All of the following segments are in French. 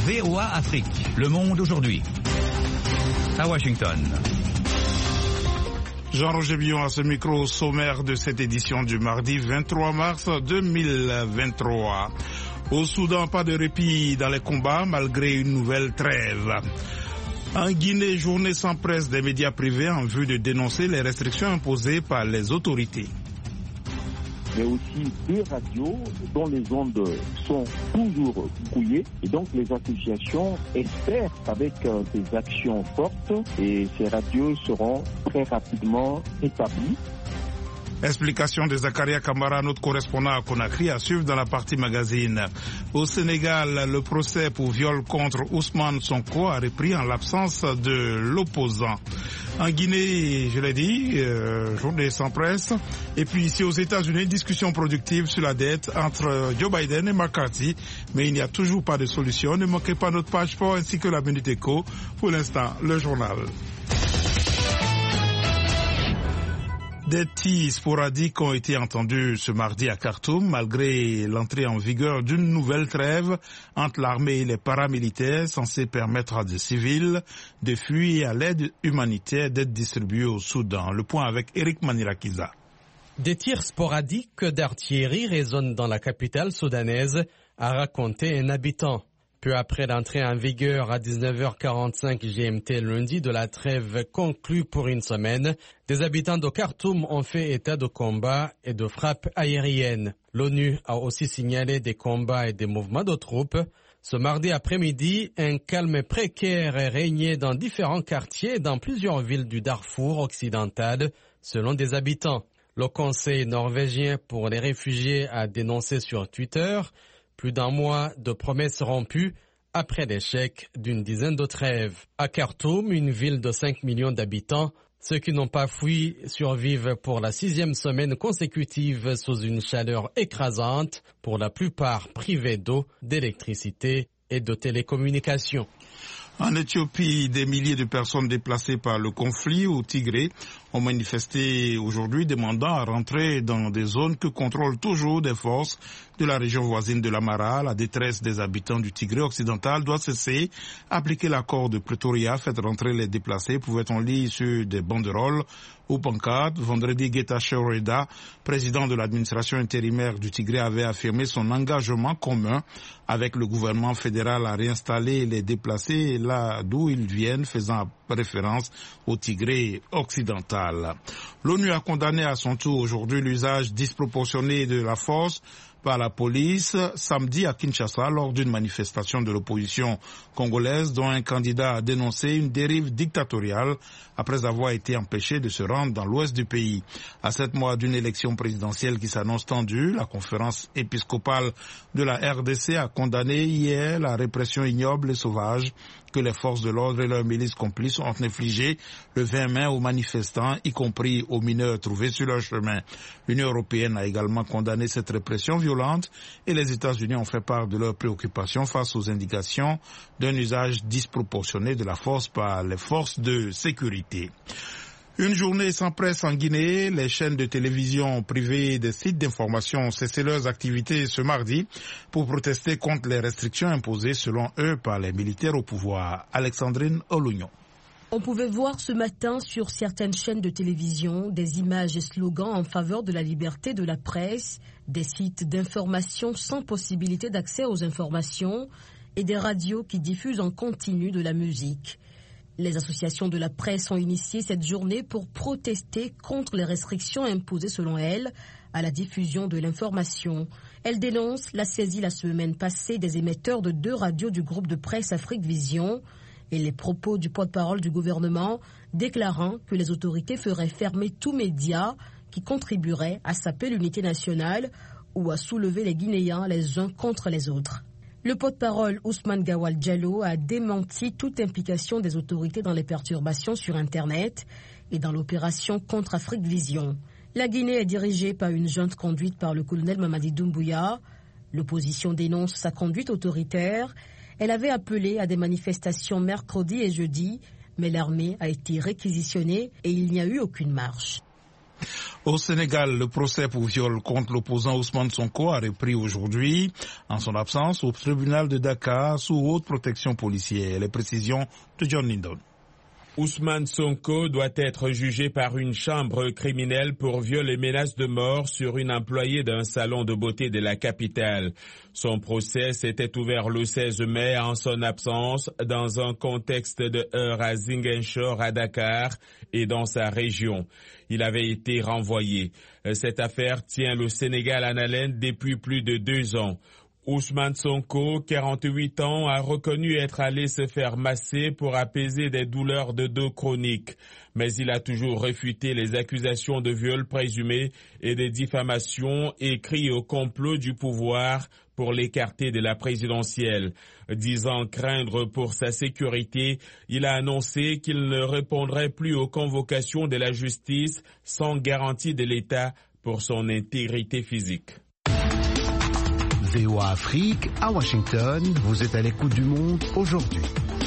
VOA Afrique, le monde aujourd'hui. À Washington. Jean-Roger Billon à ce micro sommaire de cette édition du mardi 23 mars 2023. Au Soudan, pas de répit dans les combats malgré une nouvelle trêve. En Guinée, journée sans presse des médias privés en vue de dénoncer les restrictions imposées par les autorités. Mais aussi des radios dont les ondes sont toujours brouillées. Et donc les associations espèrent qu'avec des actions fortes, et ces radios seront très rapidement établies. Explication de Zakaria Kamara, notre correspondant à Conakry, à suivre dans la partie magazine. Au Sénégal, le procès pour viol contre Ousmane Sonko a repris en l'absence de l'opposant. En Guinée, je l'ai dit, journée sans presse. Et puis ici aux États-Unis, discussion productive sur la dette entre Joe Biden et McCarthy. Mais il n'y a toujours pas de solution. Ne manquez pas notre page sport ainsi que la Minute Éco. Pour l'instant, le journal. Des tirs sporadiques ont été entendus ce mardi à Khartoum, malgré l'entrée en vigueur d'une nouvelle trêve entre l'armée et les paramilitaires, censée permettre à des civils de fuir et à l'aide humanitaire d'être distribuée au Soudan. Le point avec Eric Manirakiza. Des tirs sporadiques d'artillerie résonnent dans la capitale soudanaise, a raconté un habitant. Peu après l'entrée en vigueur à 19h45 GMT lundi de la trêve conclue pour une semaine, des habitants de Khartoum ont fait état de combats et de frappes aériennes. L'ONU a aussi signalé des combats et des mouvements de troupes. Ce mardi après-midi, un calme précaire régnait dans différents quartiers et dans plusieurs villes du Darfour occidental, selon des habitants. Le Conseil norvégien pour les réfugiés a dénoncé sur Twitter plus d'un mois de promesses rompues après l'échec d'une dizaine de trêves. À Khartoum, une ville de 5 millions d'habitants, ceux qui n'ont pas fui survivent pour la 6e semaine consécutive sous une chaleur écrasante, pour la plupart privés d'eau, d'électricité et de télécommunications. En Éthiopie, des milliers de personnes déplacées par le conflit au Tigré ont manifesté aujourd'hui demandant à rentrer dans des zones que contrôlent toujours des forces de la région voisine de l'Amara. La détresse des habitants du Tigré occidental doit cesser. Appliquer l'accord de Pretoria, faites rentrer les déplacés, pouvait-on lire sur des banderoles ou pancartes. Vendredi, Getachew Reda, président de l'administration intérimaire du Tigré, avait affirmé son engagement commun avec le gouvernement fédéral à réinstaller les déplacés là d'où ils viennent, faisant référence au Tigré occidental. L'ONU a condamné à son tour aujourd'hui l'usage disproportionné de la force par la police samedi à Kinshasa lors d'une manifestation de l'opposition congolaise dont un candidat a dénoncé une dérive dictatoriale après avoir été empêché de se rendre dans l'ouest du pays. À 7 mois d'une élection présidentielle qui s'annonce tendue, la conférence épiscopale de la RDC a condamné hier la répression ignoble et sauvage que les forces de l'ordre et leurs milices complices ont infligé le 20 mai aux manifestants, y compris aux mineurs trouvés sur leur chemin. L'Union européenne a également condamné cette répression violente et les États-Unis ont fait part de leurs préoccupations face aux indications d'un usage disproportionné de la force par les forces de sécurité. Une journée sans presse en Guinée, les chaînes de télévision privées et des sites d'information ont cessé leurs activités ce mardi pour protester contre les restrictions imposées selon eux par les militaires au pouvoir. Alexandrine Olugnon. On pouvait voir ce matin sur certaines chaînes de télévision des images et slogans en faveur de la liberté de la presse, des sites d'information sans possibilité d'accès aux informations et des radios qui diffusent en continu de la musique. Les associations de la presse ont initié cette journée pour protester contre les restrictions imposées selon elles à la diffusion de l'information. Elles dénoncent la saisie la semaine passée des émetteurs de 2 radios du groupe de presse Afrique Vision et les propos du porte-parole du gouvernement déclarant que les autorités feraient fermer tout média qui contribuerait à saper l'unité nationale ou à soulever les Guinéens les uns contre les autres. Le porte-parole Ousmane Gawal Diallo a démenti toute implication des autorités dans les perturbations sur Internet et dans l'opération contre Afrique Vision. La Guinée est dirigée par une junte conduite par le colonel Mamadi Doumbouya. L'opposition dénonce sa conduite autoritaire. Elle avait appelé à des manifestations mercredi et jeudi, mais l'armée a été réquisitionnée et il n'y a eu aucune marche. Au Sénégal, le procès pour viol contre l'opposant Ousmane Sonko a repris aujourd'hui, en son absence, au tribunal de Dakar sous haute protection policière. Les précisions de John Lindon. Ousmane Sonko doit être jugé par une chambre criminelle pour viol et menace de mort sur une employée d'un salon de beauté de la capitale. Son procès s'était ouvert le 16 mai en son absence dans un contexte de heurts à Ziguinchor à Dakar et dans sa région. Il avait été renvoyé. Cette affaire tient le Sénégal en haleine depuis plus de 2 ans. Ousmane Sonko, 48 ans, a reconnu être allé se faire masser pour apaiser des douleurs de dos chroniques. Mais il a toujours réfuté les accusations de viol présumé et de diffamation et crie au complot du pouvoir pour l'écarter de la présidentielle. Disant craindre pour sa sécurité, il a annoncé qu'il ne répondrait plus aux convocations de la justice sans garantie de l'État pour son intégrité physique. VOA Afrique, à Washington, vous êtes à l'écoute du monde aujourd'hui.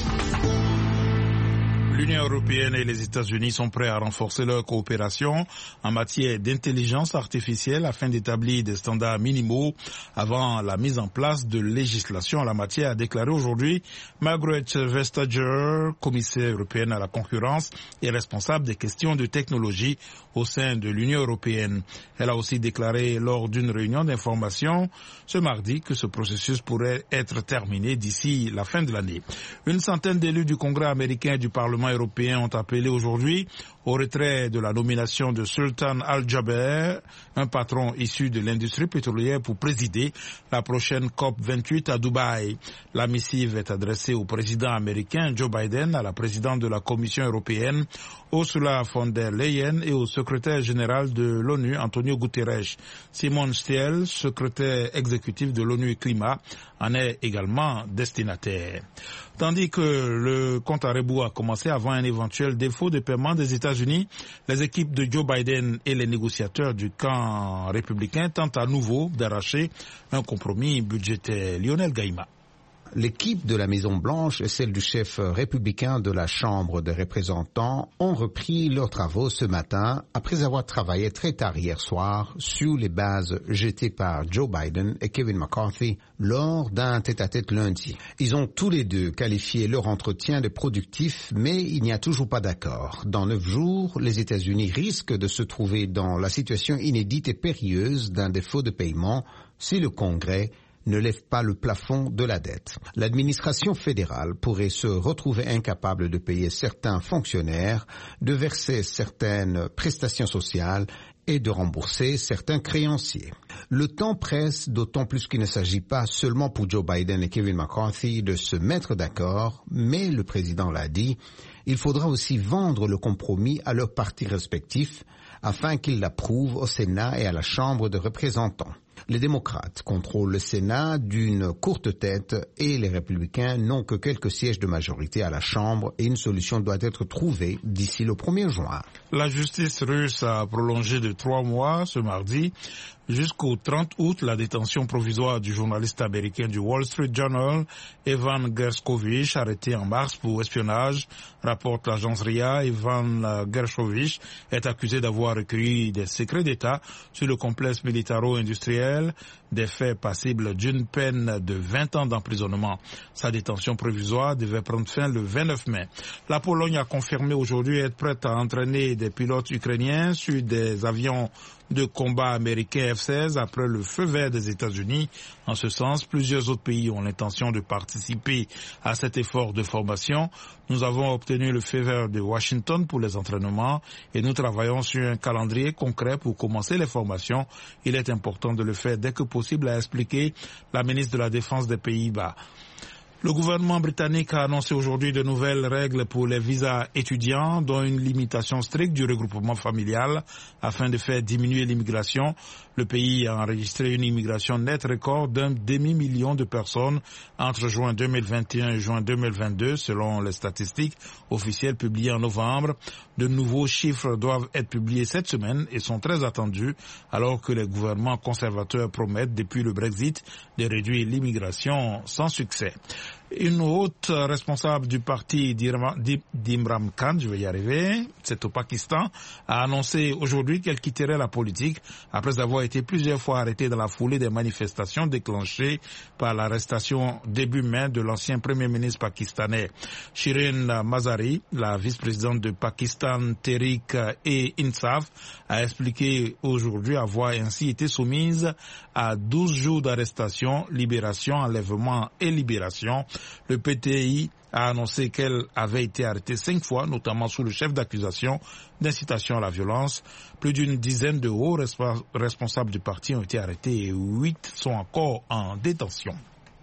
L'Union européenne et les États-Unis sont prêts à renforcer leur coopération en matière d'intelligence artificielle afin d'établir des standards minimaux avant la mise en place de législation en la matière, a déclaré aujourd'hui Margaret Vestager, commissaire européenne à la concurrence et responsable des questions de technologie au sein de l'Union européenne. Elle a aussi déclaré lors d'une réunion d'information ce mardi que ce processus pourrait être terminé d'ici la fin de l'année. Une centaine d'élus du Congrès américain et du Parlement européens ont appelé aujourd'hui au retrait de la nomination de Sultan Al-Jaber, un patron issu de l'industrie pétrolière, pour présider la prochaine COP28 à Dubaï. La missive est adressée au président américain Joe Biden, à la présidente de la Commission européenne Ursula von der Leyen et au secrétaire général de l'ONU Antonio Guterres. Simone Stiel, secrétaire exécutif de l'ONU Climat, en est également destinataire. Tandis que le compte à rebours a commencé avant un éventuel défaut de paiement des États-Unis, les équipes de Joe Biden et les négociateurs du camp républicain tentent à nouveau d'arracher un compromis budgétaire. Lionel Gaïma. L'équipe de la Maison-Blanche et celle du chef républicain de la Chambre des représentants ont repris leurs travaux ce matin après avoir travaillé très tard hier soir sur les bases jetées par Joe Biden et Kevin McCarthy lors d'un tête-à-tête lundi. Ils ont tous les deux qualifié leur entretien de productif, mais il n'y a toujours pas d'accord. Dans 9 jours, les États-Unis risquent de se trouver dans la situation inédite et périlleuse d'un défaut de paiement si le Congrès ne lève pas le plafond de la dette. L'administration fédérale pourrait se retrouver incapable de payer certains fonctionnaires, de verser certaines prestations sociales et de rembourser certains créanciers. Le temps presse, d'autant plus qu'il ne s'agit pas seulement pour Joe Biden et Kevin McCarthy de se mettre d'accord, mais le président l'a dit, il faudra aussi vendre le compromis à leurs partis respectifs afin qu'ils l'approuvent au Sénat et à la Chambre des représentants. Les démocrates contrôlent le Sénat d'une courte tête et les républicains n'ont que quelques sièges de majorité à la Chambre et une solution doit être trouvée d'ici le 1er juin. La justice russe a prolongé de 3 mois ce mardi jusqu'au 30 août la détention provisoire du journaliste américain du Wall Street Journal, Evan Gershkovich, arrêté en mars pour espionnage, rapporte l'agence RIA. Evan Gershkovich est accusé d'avoir recueilli des secrets d'État sur le complexe militaro-industriel, des faits passibles d'une peine de 20 ans d'emprisonnement. Sa détention provisoire devait prendre fin le 29 mai. La Pologne a confirmé aujourd'hui être prête à entraîner des pilotes ukrainiens sur des avions de combat américains F-16 après le feu vert des États-Unis. En ce sens, plusieurs autres pays ont l'intention de participer à cet effort de formation. Nous avons obtenu le feu vert de Washington pour les entraînements et nous travaillons sur un calendrier concret pour commencer les formations. Il est important de le faire dès que possible, a expliqué la ministre de la Défense des Pays-Bas. Le gouvernement britannique a annoncé aujourd'hui de nouvelles règles pour les visas étudiants, dont une limitation stricte du regroupement familial afin de faire diminuer l'immigration. Le pays a enregistré une immigration nette record d'1 demi-million de personnes entre juin 2021 et juin 2022, selon les statistiques officielles publiées en novembre. De nouveaux chiffres doivent être publiés cette semaine et sont très attendus, alors que les gouvernements conservateurs promettent depuis le Brexit de réduire l'immigration sans succès. Une haute responsable du parti d'Imran Khan, je vais y arriver, c'est au Pakistan, a annoncé aujourd'hui qu'elle quitterait la politique après avoir été plusieurs fois arrêtée dans la foulée des manifestations déclenchées par l'arrestation début mai de l'ancien premier ministre pakistanais. Shirin Mazari, la vice-présidente de Pakistan Tehreek et Insaf, a expliqué aujourd'hui avoir ainsi été soumise à 12 jours d'arrestation, libération, enlèvement et libération. Le PTI a annoncé qu'elle avait été arrêtée 5 fois, notamment sous le chef d'accusation d'incitation à la violence. Plus d'une dizaine de hauts responsables du parti ont été arrêtés et 8 sont encore en détention.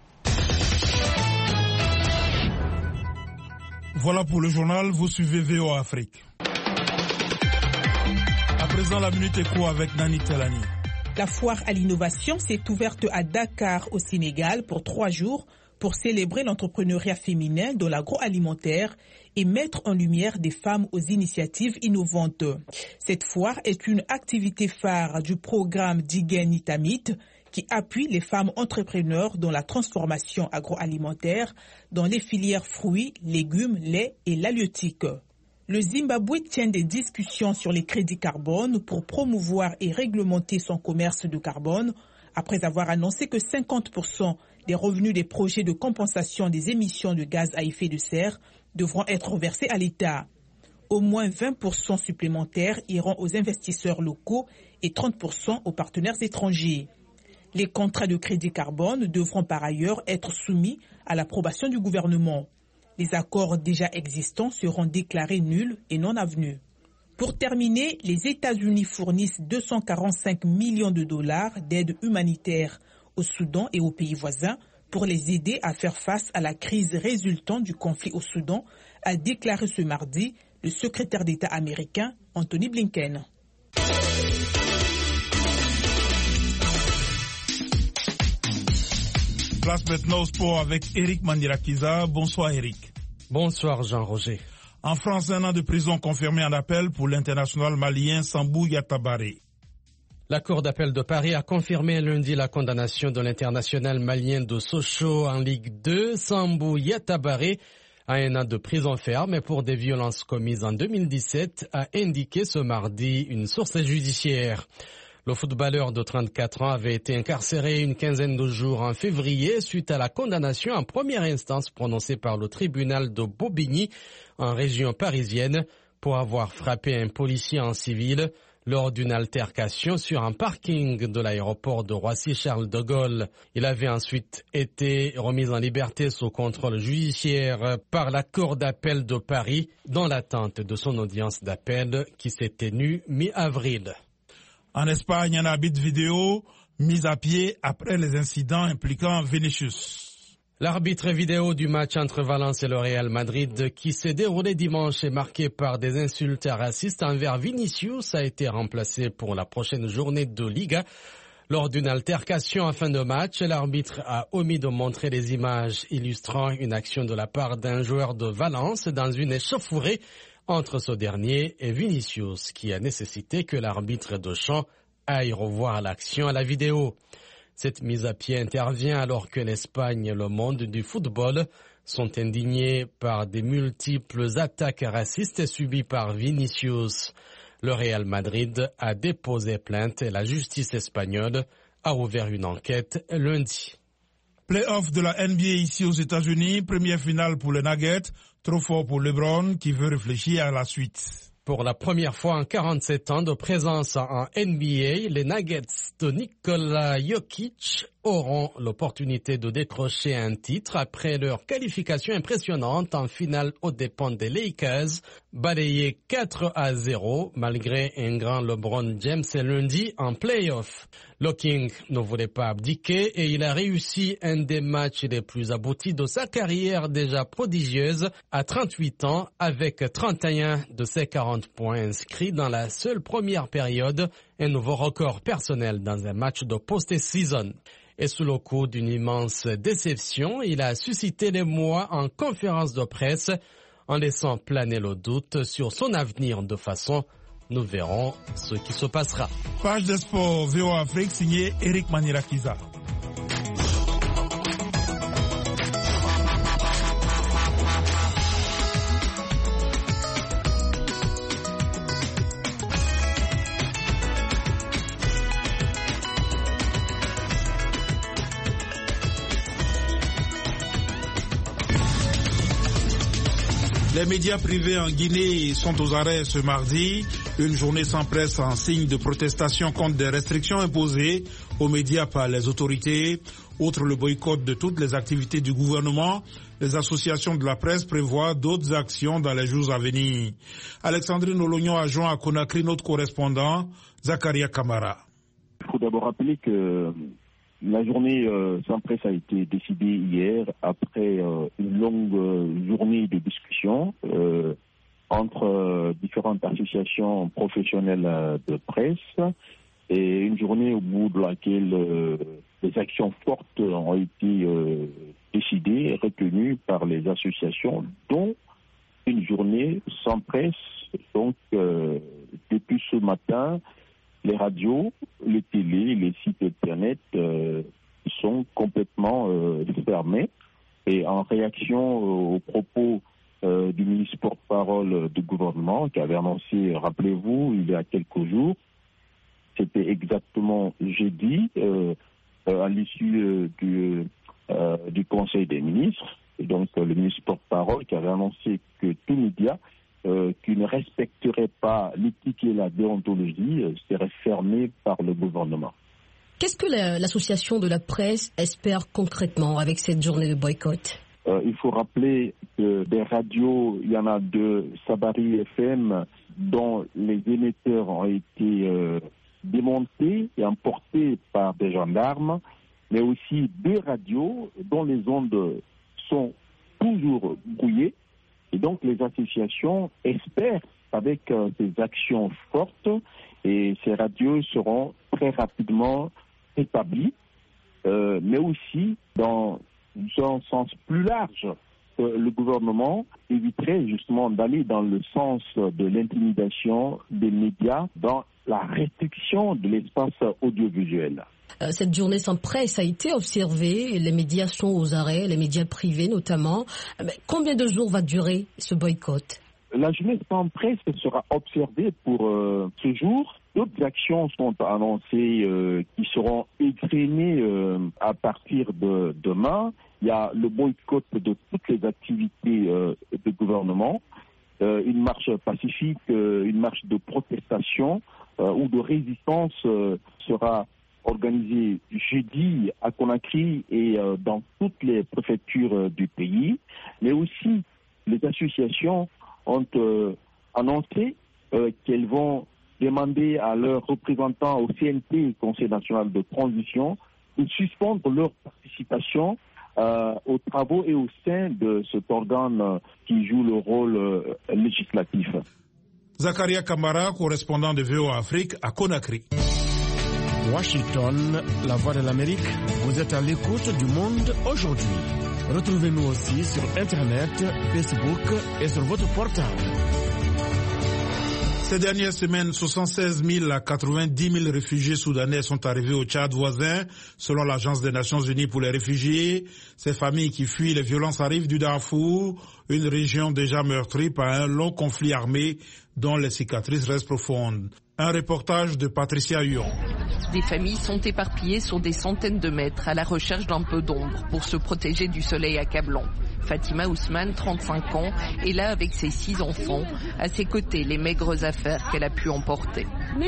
Voilà pour le journal, vous suivez VOA Afrique. À présent, la Minute Éco avec Nani Telani. La foire à l'innovation s'est ouverte à Dakar, au Sénégal, pour 3 jours pour célébrer l'entrepreneuriat féminin dans l'agroalimentaire et mettre en lumière des femmes aux initiatives innovantes. Cette foire est une activité phare du programme Jigéen Tamit qui appuie les femmes entrepreneurs dans la transformation agroalimentaire dans les filières fruits, légumes, lait et l'halieutique. Le Zimbabwe tient des discussions sur les crédits carbone pour promouvoir et réglementer son commerce de carbone après avoir annoncé que 50% des revenus des projets de compensation des émissions de gaz à effet de serre devront être versés à l'État. Au moins 20% supplémentaires iront aux investisseurs locaux et 30% aux partenaires étrangers. Les contrats de crédit carbone devront par ailleurs être soumis à l'approbation du gouvernement. Les accords déjà existants seront déclarés nuls et non avenus. Pour terminer, les États-Unis fournissent 245 millions de dollars d'aide humanitaire au Soudan et aux pays voisins pour les aider à faire face à la crise résultant du conflit au Soudan, a déclaré ce mardi le secrétaire d'État américain Anthony Blinken. Place maintenant au sport avec Eric Mandirakiza. Bonsoir Eric. Bonsoir Jean-Roger. En France, 1 an de prison confirmé en appel pour l'international malien Sambou Yatabare. La Cour d'appel de Paris a confirmé lundi la condamnation de l'international malien de Sochaux en Ligue 2, Sambou Yatabare, à 1 an de prison ferme pour des violences commises en 2017, a indiqué ce mardi une source judiciaire. Le footballeur de 34 ans avait été incarcéré une quinzaine de jours en février suite à la condamnation en première instance prononcée par le tribunal de Bobigny en région parisienne pour avoir frappé un policier en civil lors d'une altercation sur un parking de l'aéroport de Roissy-Charles de Gaulle. Il avait ensuite été remis en liberté sous contrôle judiciaire par la Cour d'appel de Paris dans l'attente de son audience d'appel qui s'est tenue mi-avril. En Espagne, un arbitre vidéo mis à pied après les incidents impliquant Vinicius. L'arbitre vidéo du match entre Valence et le Real Madrid qui s'est déroulé dimanche et marqué par des insultes racistes envers Vinicius a été remplacé pour la prochaine journée de Liga. Lors d'une altercation en fin de match, l'arbitre a omis de montrer les images illustrant une action de la part d'un joueur de Valence dans une échauffourée entre ce dernier et Vinicius, qui a nécessité que l'arbitre de champ aille revoir l'action à la vidéo. Cette mise à pied intervient alors que l'Espagne et le monde du football sont indignés par des multiples attaques racistes subies par Vinicius. Le Real Madrid a déposé plainte et la justice espagnole a ouvert une enquête lundi. Play-off de la NBA ici aux États-Unis, première finale pour les Nuggets, trop fort pour LeBron qui veut réfléchir à la suite. Pour la première fois en 47 ans de présence en NBA, les Nuggets de Nikola Jokic auront l'opportunité de décrocher un titre après leur qualification impressionnante en finale aux dépens des Lakers, balayés 4-0 malgré un grand LeBron James lundi en play-off. Le King ne voulait pas abdiquer et il a réussi un des matchs les plus aboutis de sa carrière déjà prodigieuse à 38 ans avec 31 de ses 40 points inscrits dans la seule première période, un nouveau record personnel dans un match de post-season. Et sous le coup d'une immense déception, il a suscité l'émoi en conférence de presse en laissant planer le doute sur son avenir de façon. Nous verrons ce qui se passera. Page de sport VOA Afrique signé Eric Mandirakiza. Les médias privés en Guinée sont aux arrêts ce mardi. Une journée sans presse en signe de protestation contre des restrictions imposées aux médias par les autorités. Outre le boycott de toutes les activités du gouvernement, les associations de la presse prévoient d'autres actions dans les jours à venir. Alexandrine Olognon a joint à Conakry notre correspondant, Zakaria Kamara. Il faut d'abord rappeler que la journée sans presse a été décidée hier après une longue journée de discussion entre différentes associations professionnelles de presse et une journée au bout de laquelle des actions fortes ont été décidées et retenues par les associations, dont une journée sans presse. Donc, depuis ce matin, les radios, les télés, les sites internet sont complètement fermés. Et en réaction aux propos du ministre porte-parole du gouvernement qui avait annoncé, rappelez-vous, il y a quelques jours, c'était exactement jeudi, à l'issue du Conseil des ministres, et donc le ministre porte-parole qui avait annoncé que tout média qui ne respecterait pas l'éthique et la déontologie serait fermé par le gouvernement. Qu'est-ce que l'association de la presse espère concrètement avec cette journée de boycott ? Il faut rappeler que des radios, il y en a deux, Sabari FM, dont les émetteurs ont été démontés et emportés par des gendarmes, mais aussi deux radios dont les ondes sont toujours brouillées. Et donc les associations espèrent, avec ces actions fortes, et ces radios seront très rapidement établies, mais aussi dans un sens plus large. Le gouvernement éviterait justement d'aller dans le sens de l'intimidation des médias, dans la restriction de l'espace audiovisuel. Cette journée sans presse a été observée, les médias sont aux arrêts, les médias privés notamment. Mais combien de jours va durer ce boycott ? La journée sans presse sera observée pour ce jour. D'autres actions sont annoncées qui seront égrenées à partir de demain. Il y a le boycott de toutes les activités du gouvernement, une marche pacifique, une marche de protestation ou de résistance sera organisée jeudi à Conakry et dans toutes les préfectures du pays. Mais aussi, les associations ont annoncé qu'elles vont demander à leurs représentants au CNT, Conseil national de transition, de suspendre leur participation aux travaux et au sein de cet organe qui joue le rôle législatif. Zakaria Kamara, correspondant de VOA Afrique à Conakry. Washington, la voix de l'Amérique, vous êtes à l'écoute du monde aujourd'hui. Retrouvez-nous aussi sur Internet, Facebook et sur votre portable. Ces dernières semaines, 76 000 à 90 000 réfugiés soudanais sont arrivés au Tchad voisin, selon l'Agence des Nations Unies pour les réfugiés. Ces familles qui fuient les violences arrivent du Darfour, une région déjà meurtrie par un long conflit armé dont les cicatrices restent profondes. Un reportage de Patricia Huon. Des familles sont éparpillées sur des centaines de mètres à la recherche d'un peu d'ombre pour se protéger du soleil accablant. Fatima Ousmane, 35 ans, est là avec ses 6 enfants. À ses côtés, les maigres affaires qu'elle a pu emporter.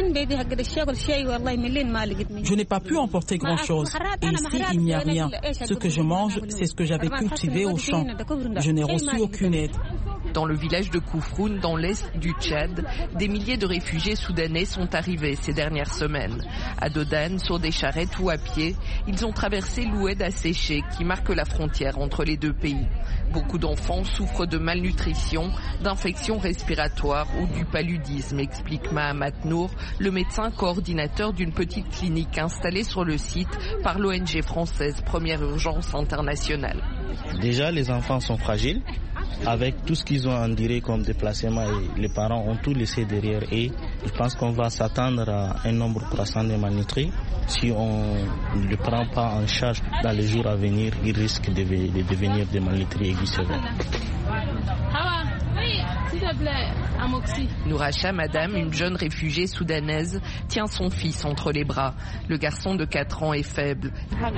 Je n'ai pas pu emporter grand-chose. Et ici, il n'y a rien. Ce que je mange, c'est ce que j'avais cultivé au champ. Je n'ai reçu aucune aide. Dans le village de Koufroun, dans l'est du Tchad, des milliers de réfugiés soudanais sont arrivés ces dernières semaines. À Dodane, sur des charrettes ou à pied, ils ont traversé l'Oued asséché qui marque la frontière entre les deux pays. Beaucoup d'enfants souffrent de malnutrition, d'infections respiratoires ou du paludisme, explique Mahamat Nour, le médecin coordinateur d'une petite clinique installée sur le site par l'ONG française Première Urgence Internationale. Déjà, les enfants sont fragiles. Avec tout ce qu'ils ont enduré comme déplacement et les parents ont tout laissé derrière et je pense qu'on va s'attendre à un nombre croissant de malnutris. Si on ne le prend pas en charge dans les jours à venir, il risque de devenir des malnutris aigus sévères. S'il te plaît, Amoxy. Nouracha, madame, une jeune réfugiée soudanaise, tient son fils entre les bras. Le garçon de 4 ans est faible.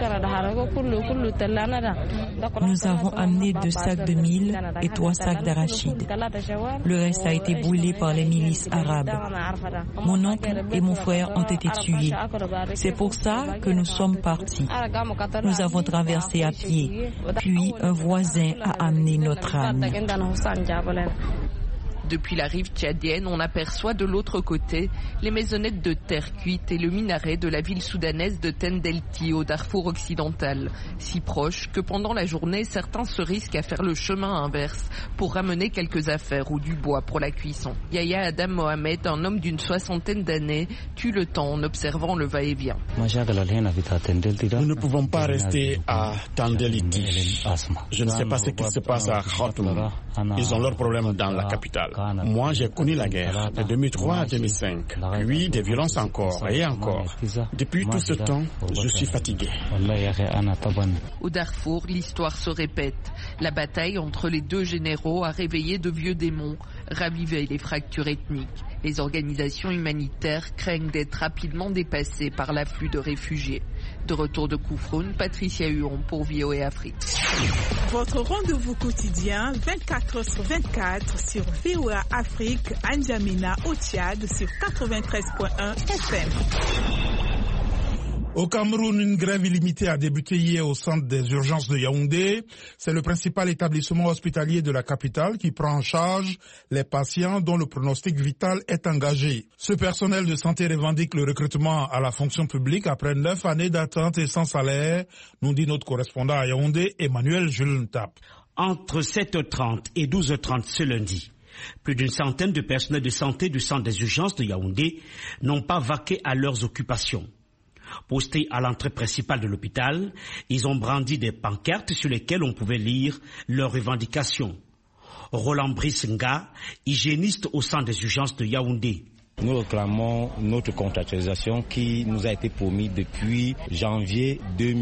Nous avons amené 2 sacs de mil et 3 sacs d'arachides. Le reste a été brûlé par les milices arabes. Mon oncle et mon frère ont été tués. C'est pour ça que nous sommes partis. Nous avons traversé à pied, puis un voisin a amené notre âme. Depuis la rive tchadienne, on aperçoit de l'autre côté les maisonnettes de terre cuite et le minaret de la ville soudanaise de Tendelti au Darfour occidental, si proche que pendant la journée, certains se risquent à faire le chemin inverse pour ramener quelques affaires ou du bois pour la cuisson. Yahya Adam Mohamed, un homme d'une 60aine d'années, tue le temps en observant le va-et-vient. Nous ne pouvons pas rester à Tendelti. Je ne sais pas ce qui se passe à Khartoum. Ils ont leurs problèmes dans la capitale. Moi, j'ai connu la guerre de 2003 à 2005, puis des violences encore et encore. Depuis tout ce temps, je suis fatigué. Au Darfour, l'histoire se répète. La bataille entre les deux généraux a réveillé de vieux démons, ravivé les fractures ethniques. Les organisations humanitaires craignent d'être rapidement dépassées par l'afflux de réfugiés. De retour de Kouffroun, Patricia Huon pour VOA Afrique. Votre rendez-vous quotidien 24h/24 sur VOA Afrique, à N'Djamena au Tchad sur 93.1 FM. Au Cameroun, une grève illimitée a débuté hier au centre des urgences de Yaoundé. C'est le principal établissement hospitalier de la capitale qui prend en charge les patients dont le pronostic vital est engagé. Ce personnel de santé revendique le recrutement à la fonction publique après 9 années d'attente et sans salaire, nous dit notre correspondant à Yaoundé, Emmanuel Jules Ntap. Entre 7h30 et 12h30 ce lundi, plus d'une centaine de personnels de santé du centre des urgences de Yaoundé n'ont pas vaqué à leurs occupations. Postés à l'entrée principale de l'hôpital, ils ont brandi des pancartes sur lesquelles on pouvait lire leurs revendications. Roland Brissinga, hygiéniste au centre des urgences de Yaoundé. Nous réclamons notre contractualisation qui nous a été promise depuis janvier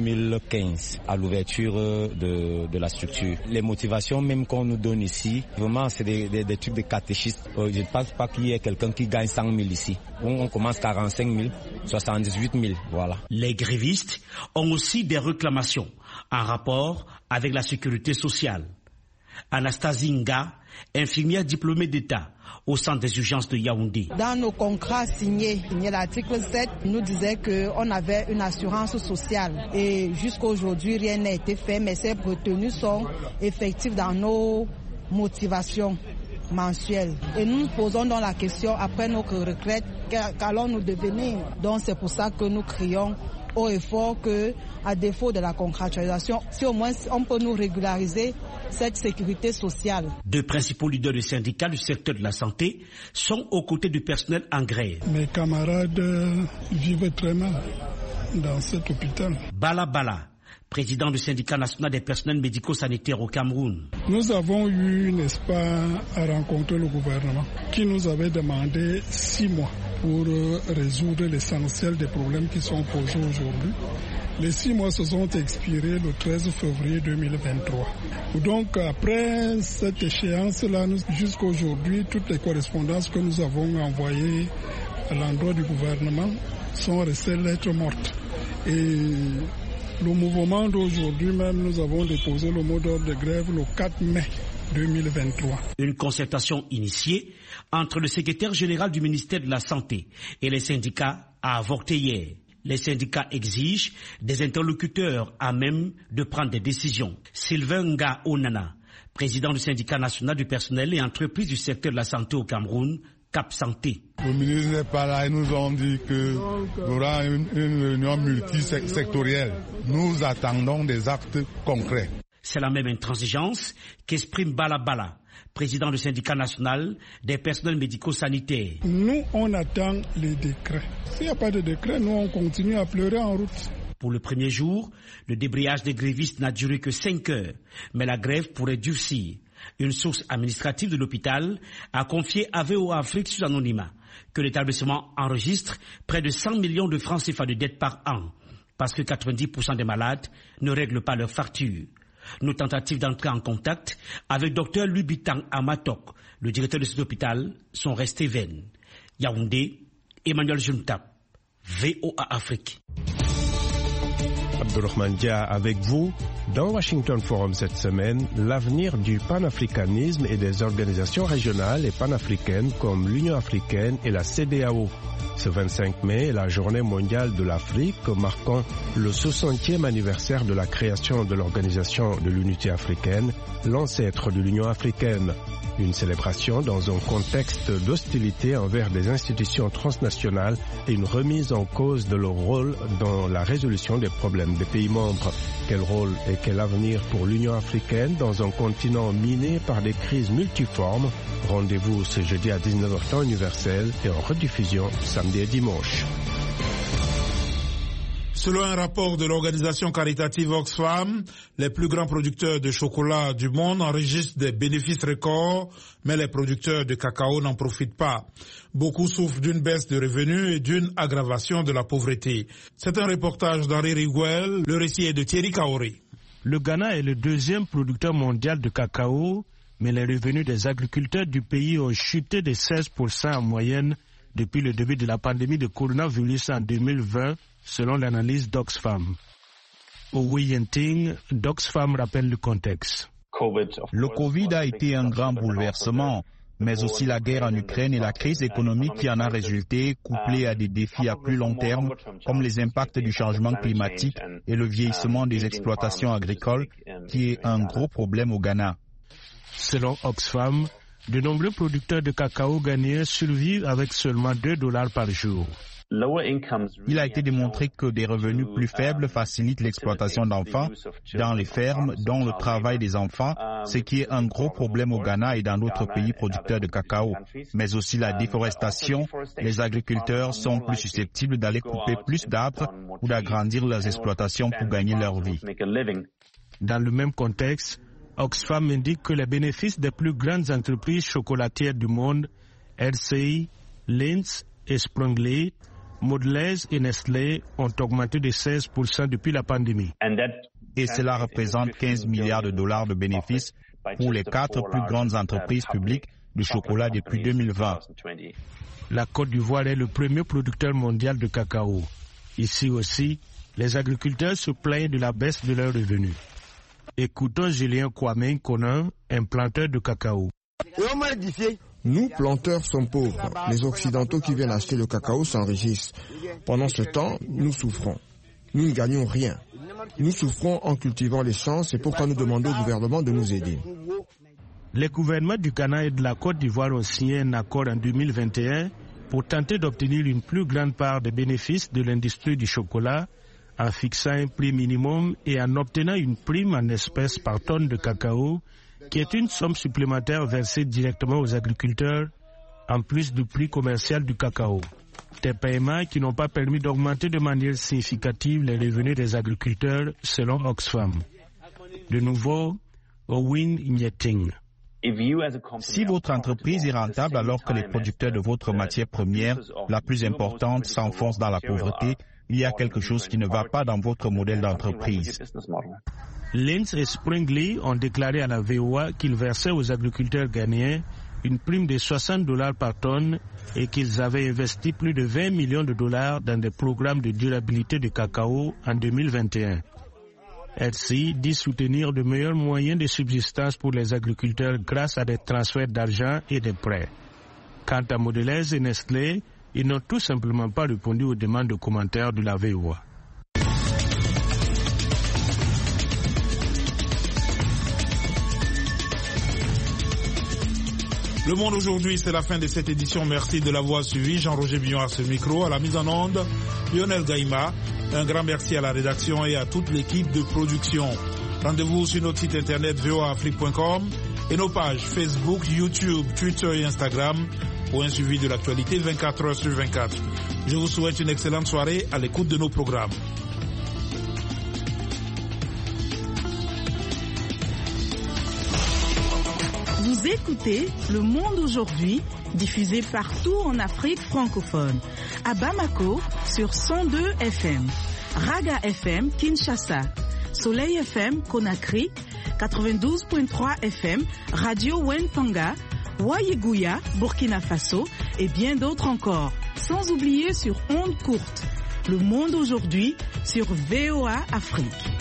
2015 à l'ouverture de la structure. Les motivations même qu'on nous donne ici, vraiment c'est des trucs de catéchistes. Je ne pense pas qu'il y ait quelqu'un qui gagne 100 000 ici. On commence 45 000, 78 000, voilà. Les grévistes ont aussi des réclamations en rapport avec la sécurité sociale. Anastasie Nga, infirmière diplômée d'État au centre des urgences de Yaoundé. Dans nos contrats signés, l'article 7 nous disait qu'on avait une assurance sociale et jusqu'à aujourd'hui rien n'a été fait, mais ces retenues sont effectives dans nos motivations mensuelles. Et nous nous posons donc la question après notre retraite, qu'allons-nous devenir? Donc c'est pour ça que nous crions haut et fort que, à défaut de la contractualisation, si au moins on peut nous régulariser cette sécurité sociale. Deux principaux leaders du syndicat du secteur de la santé sont aux côtés du personnel en grève. Mes camarades vivent très mal dans cet hôpital. Bala Bala, président du syndicat national des personnels médico-sanitaires au Cameroun. Nous avons eu, n'est-ce pas, à rencontrer le gouvernement qui nous avait demandé 6 mois pour résoudre l'essentiel des problèmes qui sont posés aujourd'hui. Les 6 mois se sont expirés le 13 février 2023. Donc après cette échéance-là, jusqu'à aujourd'hui, toutes les correspondances que nous avons envoyées à l'endroit du gouvernement sont restées lettres mortes. Et le mouvement d'aujourd'hui même, nous avons déposé le mot d'ordre de grève le 4 mai 2023. Une concertation initiée entre le secrétaire général du ministère de la Santé et les syndicats a avorté hier. Les syndicats exigent des interlocuteurs à même de prendre des décisions. Sylvain Nga Onana, président du syndicat national du personnel et entreprise du secteur de la santé au Cameroun, Cap Santé. Le ministre n'est pas là et nous ont dit qu'il y aura une réunion multisectorielle. Nous attendons des actes concrets. C'est la même intransigeance qu'exprime Bala Bala, président du syndicat national des personnels médico-sanitaires. Nous, on attend les décrets. S'il n'y a pas de décret, nous, on continue à pleurer en route. Pour le premier jour, le débrayage des grévistes n'a duré que 5 heures, mais la grève pourrait durcir. Une source administrative de l'hôpital a confié à VOA Afrique sous anonymat que l'établissement enregistre près de 100 millions de francs CFA de dettes par an, parce que 90% des malades ne règlent pas leurs factures. Nos tentatives d'entrer en contact avec Dr Lubitang Amatok, le directeur de cet hôpital, sont restées vaines. Yaoundé, Emmanuel Juntap, VOA Afrique. Abdurrahman Dia avec vous. Dans Washington Forum cette semaine, l'avenir du panafricanisme et des organisations régionales et panafricaines comme l'Union africaine et la CEDEAO. Ce 25 mai est la journée mondiale de l'Afrique, marquant le 60e anniversaire de la création de l'Organisation de l'Unité africaine, l'ancêtre de l'Union africaine. Une célébration dans un contexte d'hostilité envers des institutions transnationales et une remise en cause de leur rôle dans la résolution des problèmes des pays membres. Quel rôle et quel avenir pour l'Union africaine dans un continent miné par des crises multiformes? Rendez-vous ce jeudi à 19h temps universel et en rediffusion samedi et dimanche. Selon un rapport de l'organisation caritative Oxfam, les plus grands producteurs de chocolat du monde enregistrent des bénéfices records, mais les producteurs de cacao n'en profitent pas. Beaucoup souffrent d'une baisse de revenus et d'une aggravation de la pauvreté. C'est un reportage d'Henri Riguel, le récit est de Thierry Kaoré. Le Ghana est le deuxième producteur mondial de cacao, mais les revenus des agriculteurs du pays ont chuté de 16% en moyenne depuis le début de la pandémie de coronavirus en 2020, selon l'analyse d'Oxfam. Owi Yenting, d'Oxfam rappelle le contexte. Le Covid a été un grand bouleversement, mais aussi la guerre en Ukraine et la crise économique qui en a résulté, couplée à des défis à plus long terme, comme les impacts du changement climatique et le vieillissement des exploitations agricoles, qui est un gros problème au Ghana. Selon Oxfam, de nombreux producteurs de cacao ghanéens survivent avec seulement $2 par jour. Il a été démontré que des revenus plus faibles facilitent l'exploitation d'enfants dans les fermes, dont le travail des enfants, ce qui est un gros problème au Ghana et dans d'autres pays producteurs de cacao. Mais aussi la déforestation, les agriculteurs sont plus susceptibles d'aller couper plus d'arbres ou d'agrandir leurs exploitations pour gagner leur vie. Dans le même contexte, Oxfam indique que les bénéfices des plus grandes entreprises chocolatières du monde, RCI, Lindt et Sprungly, Mondelez et Nestlé, ont augmenté de 16% depuis la pandémie. Et cela représente 15 milliards de dollars de bénéfices pour les 4 plus grandes entreprises publiques de chocolat depuis 2020. La Côte d'Ivoire est le premier producteur mondial de cacao. Ici aussi, les agriculteurs se plaignent de la baisse de leurs revenus. Écoutons Julien Kwame Konan, un planteur de cacao. Nous, planteurs, sommes pauvres. Les Occidentaux qui viennent acheter le cacao s'enrichissent. Pendant ce temps, nous souffrons. Nous ne gagnons rien. Nous souffrons en cultivant les champs, c'est pourquoi nous demandons au gouvernement de nous aider. Les gouvernements du Ghana et de la Côte d'Ivoire ont signé un accord en 2021 pour tenter d'obtenir une plus grande part des bénéfices de l'industrie du chocolat en fixant un prix minimum et en obtenant une prime en espèces par tonne de cacao, qui est une somme supplémentaire versée directement aux agriculteurs, en plus du prix commercial du cacao. Des paiements qui n'ont pas permis d'augmenter de manière significative les revenus des agriculteurs, selon Oxfam. De nouveau, Owen Nyeting. Si votre entreprise est rentable alors que les producteurs de votre matière première, la plus importante, s'enfoncent dans la pauvreté, il y a quelque chose qui ne va pas dans votre modèle d'entreprise. Lindt et Sprungly ont déclaré à la VOA qu'ils versaient aux agriculteurs ghanéens une prime de $60 par tonne et qu'ils avaient investi plus de $20 millions dans des programmes de durabilité de cacao en 2021. RCI dit soutenir de meilleurs moyens de subsistance pour les agriculteurs grâce à des transferts d'argent et des prêts. Quant à Mondelez et Nestlé, ils n'ont tout simplement pas répondu aux demandes de commentaires de la VOA. Le Monde aujourd'hui, c'est la fin de cette édition. Merci de l'avoir suivi. Jean-Roger Billon à ce micro, à la mise en onde, Lionel Gaïma. Un grand merci à la rédaction et à toute l'équipe de production. Rendez-vous sur notre site internet voaafrique.com et nos pages Facebook, YouTube, Twitter et Instagram pour un suivi de l'actualité 24 heures sur 24. Je vous souhaite une excellente soirée à l'écoute de nos programmes. Vous écoutez Le Monde aujourd'hui, diffusé partout en Afrique francophone. À Bamako, sur 102 FM. Raga FM, Kinshasa. Soleil FM, Conakry. 92.3 FM, Radio Wentanga, Wayeguya, Burkina Faso et bien d'autres encore. Sans oublier sur ondes courtes. Le monde aujourd'hui sur VOA Afrique.